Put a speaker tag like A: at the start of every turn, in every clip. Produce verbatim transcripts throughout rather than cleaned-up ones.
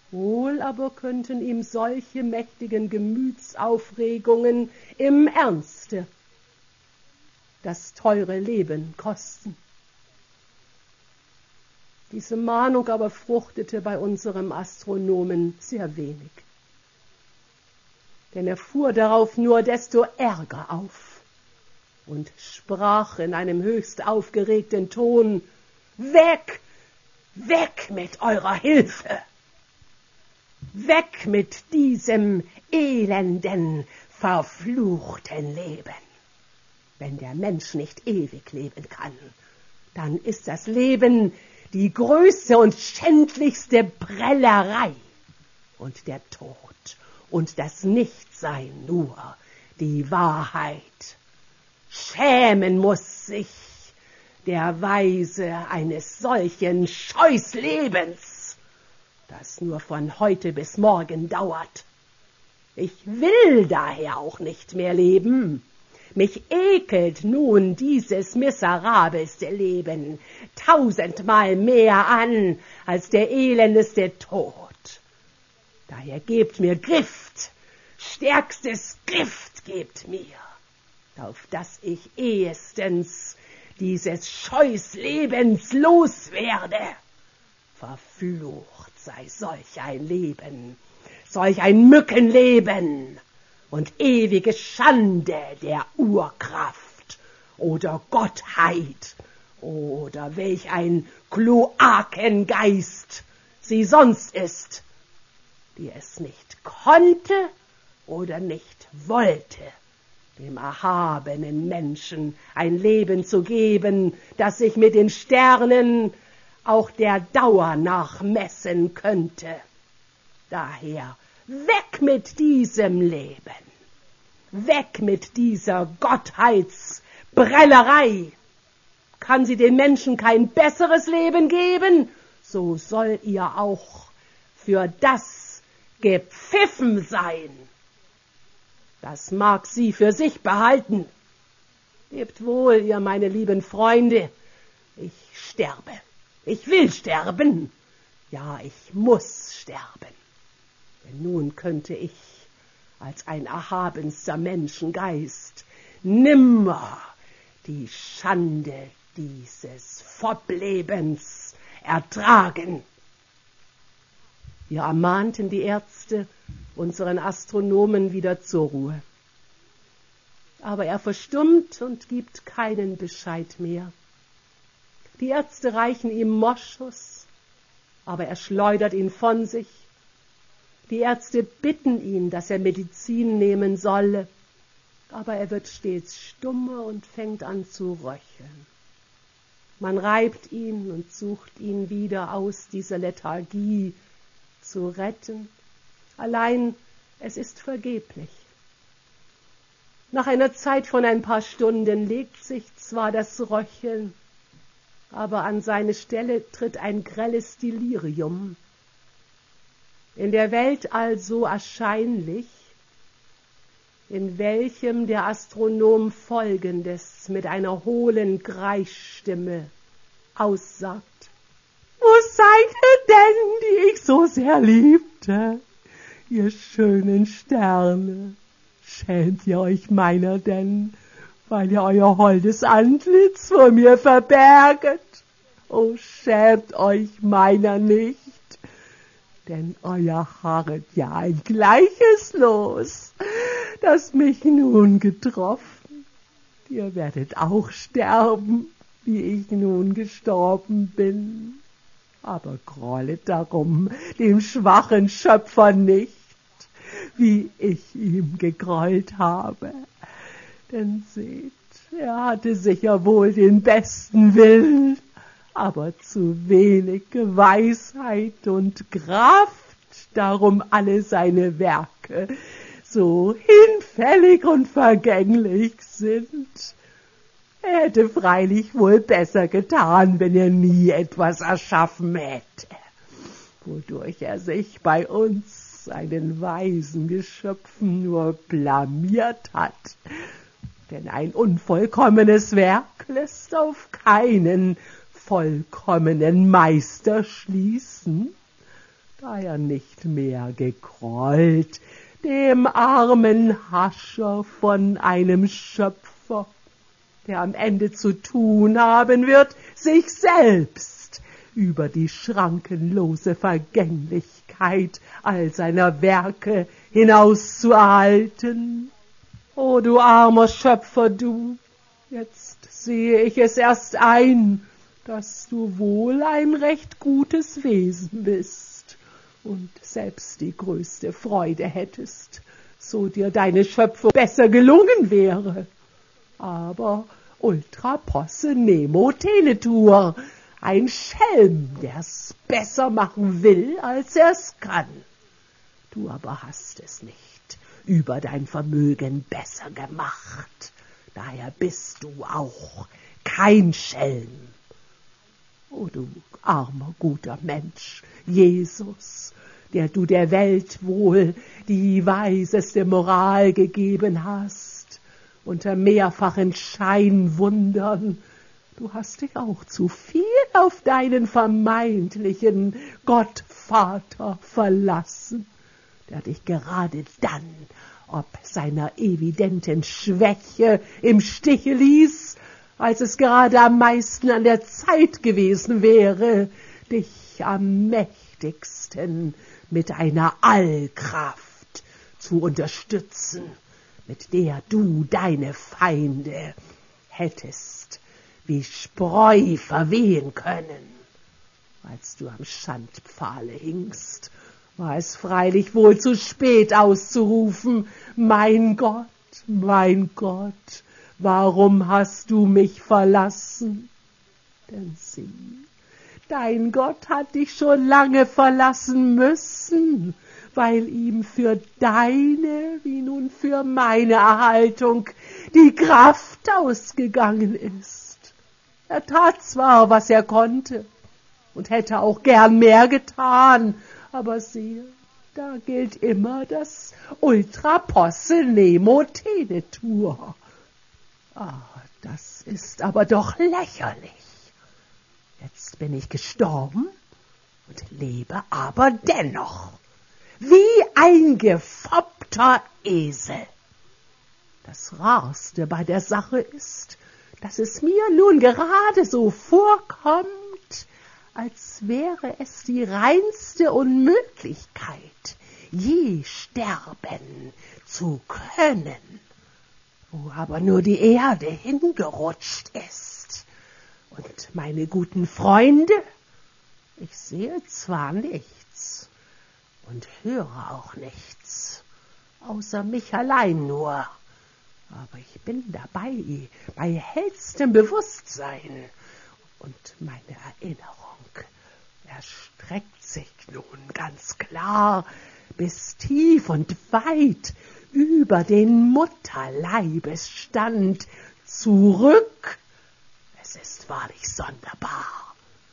A: Wohl aber könnten ihm solche mächtigen Gemütsaufregungen im Ernste das teure Leben kosten. Diese Mahnung aber fruchtete bei unserem Astronomen sehr wenig, denn er fuhr darauf nur desto ärger auf und sprach in einem höchst aufgeregten Ton: »Weg, weg mit eurer Hilfe! Weg mit diesem elenden, verfluchten Leben! Wenn der Mensch nicht ewig leben kann, dann ist das Leben die größte und schändlichste Prellerei und der Tod und das Nichtsein nur die Wahrheit. Schämen muss sich der Weise eines solchen Scheußlebens, das nur von heute bis morgen dauert. Ich will daher auch nicht mehr leben. Mich ekelt nun dieses miserabelste Leben tausendmal mehr an als der elendeste Tod. Daher gebt mir Gift, stärkstes Gift gebt mir, auf dass ich ehestens dieses Scheußlebens loswerde. Verflucht sei solch ein Leben, solch ein Mückenleben und ewige Schande der Urkraft oder Gottheit oder welch ein Kloakengeist sie sonst ist, die es nicht konnte oder nicht wollte, dem erhabenen Menschen ein Leben zu geben, das sich mit den Sternen auch der Dauer nach messen könnte. Daher weg mit diesem Leben, weg mit dieser Gottheitsbrellerei. Kann sie den Menschen kein besseres Leben geben, so soll ihr auch für das gepfiffen sein. Das mag sie für sich behalten. Lebt wohl, ihr meine lieben Freunde, ich sterbe, ich will sterben, ja, ich muss sterben. Denn nun könnte ich als ein erhabenster Menschengeist nimmer die Schande dieses Fortlebens ertragen. Wir ermahnten die Ärzte, unseren Astronomen wieder zur Ruhe. Aber er verstummt und gibt keinen Bescheid mehr. Die Ärzte reichen ihm Moschus, aber er schleudert ihn von sich. Die Ärzte bitten ihn, dass er Medizin nehmen solle, aber er wird stets stummer und fängt an zu röcheln. Man reibt ihn und sucht ihn wieder aus dieser Lethargie zu retten, allein es ist vergeblich. Nach einer Zeit von ein paar Stunden legt sich zwar das Röcheln, aber an seine Stelle tritt ein grelles Delirium. In der Welt also erscheinlich, in welchem der Astronom Folgendes mit einer hohlen Kreischstimme aussagt: Wo seid ihr denn, die ich so sehr liebte, ihr schönen Sterne? Schämt ihr euch meiner denn, weil ihr euer holdes Antlitz vor mir verberget? O, schämt euch meiner nicht, denn euer harret ja ein gleiches Los, das mich nun getroffen. Ihr werdet auch sterben, wie ich nun gestorben bin. Aber grollet darum dem schwachen Schöpfer nicht, wie ich ihm gegrollt habe. Denn seht, er hatte sicher wohl den besten Willen, aber zu wenig Weisheit und Kraft, darum alle seine Werke so hinfällig und vergänglich sind. Er hätte freilich wohl besser getan, wenn er nie etwas erschaffen hätte, wodurch er sich bei uns, seinen weisen Geschöpfen, nur blamiert hat. Denn ein unvollkommenes Werk lässt auf keinen vollkommenen Meister schließen. da er nicht mehr gegrollt, dem armen Hascher von einem Schöpfer, der am Ende zu tun haben wird, sich selbst über die schrankenlose Vergänglichkeit all seiner Werke hinauszuhalten. O du armer Schöpfer, du, jetzt sehe ich es erst ein, dass du wohl ein recht gutes Wesen bist und selbst die größte Freude hättest, so dir deine Schöpfung besser gelungen wäre. Aber ultra posse nemo tenetur, ein Schelm, der's besser machen will, als er's kann. Du aber hast es nicht über dein Vermögen besser gemacht, daher bist du auch kein Schelm. O du armer, guter Mensch, Jesus, der du der Welt wohl die weiseste Moral gegeben hast, unter mehrfachen Scheinwundern, du hast dich auch zu viel auf deinen vermeintlichen Gottvater verlassen, der dich gerade dann, ob seiner evidenten Schwäche, im Stiche ließ, als es gerade am meisten an der Zeit gewesen wäre, dich am mächtigsten mit einer Allkraft zu unterstützen, mit der du deine Feinde hättest wie Spreu verwehen können. Als du am Schandpfahle hingst, war es freilich wohl zu spät auszurufen, mein Gott, mein Gott, warum hast du mich verlassen? Denn sieh, dein Gott hat dich schon lange verlassen müssen, weil ihm für deine wie nun für meine Erhaltung die Kraft ausgegangen ist. Er tat zwar, was er konnte, und hätte auch gern mehr getan, aber siehe, da gilt immer das ultra posse nemo tenetur. Ah, das ist aber doch lächerlich. Jetzt bin ich gestorben und lebe aber dennoch wie ein gefoppter Esel. Das Rarste bei der Sache ist, dass es mir nun gerade so vorkommt, als wäre es die reinste Unmöglichkeit, je sterben zu können, wo aber nur die Erde hingerutscht ist. Und meine guten Freunde, ich sehe zwar nichts und höre auch nichts, außer mich allein nur, aber ich bin dabei, bei hellstem Bewusstsein, und meine Erinnerung erstreckt sich nun ganz klar bis tief und weit über den Mutterleibesstand zurück. Es ist wahrlich sonderbar.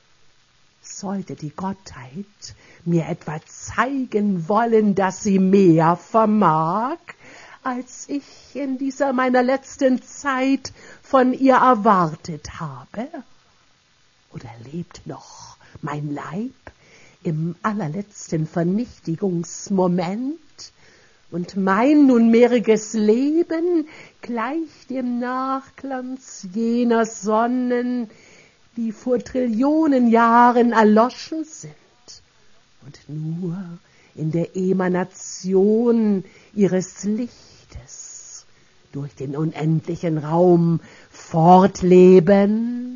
A: Sollte die Gottheit mir etwa zeigen wollen, dass sie mehr vermag, als ich in dieser meiner letzten Zeit von ihr erwartet habe? Oder lebt noch mein Leib im allerletzten Vernichtigungsmoment und mein nunmehriges Leben gleicht dem Nachglanz jener Sonnen, die vor Trillionen Jahren erloschen sind und nur in der Emanation ihres Lichtes durch den unendlichen Raum fortleben?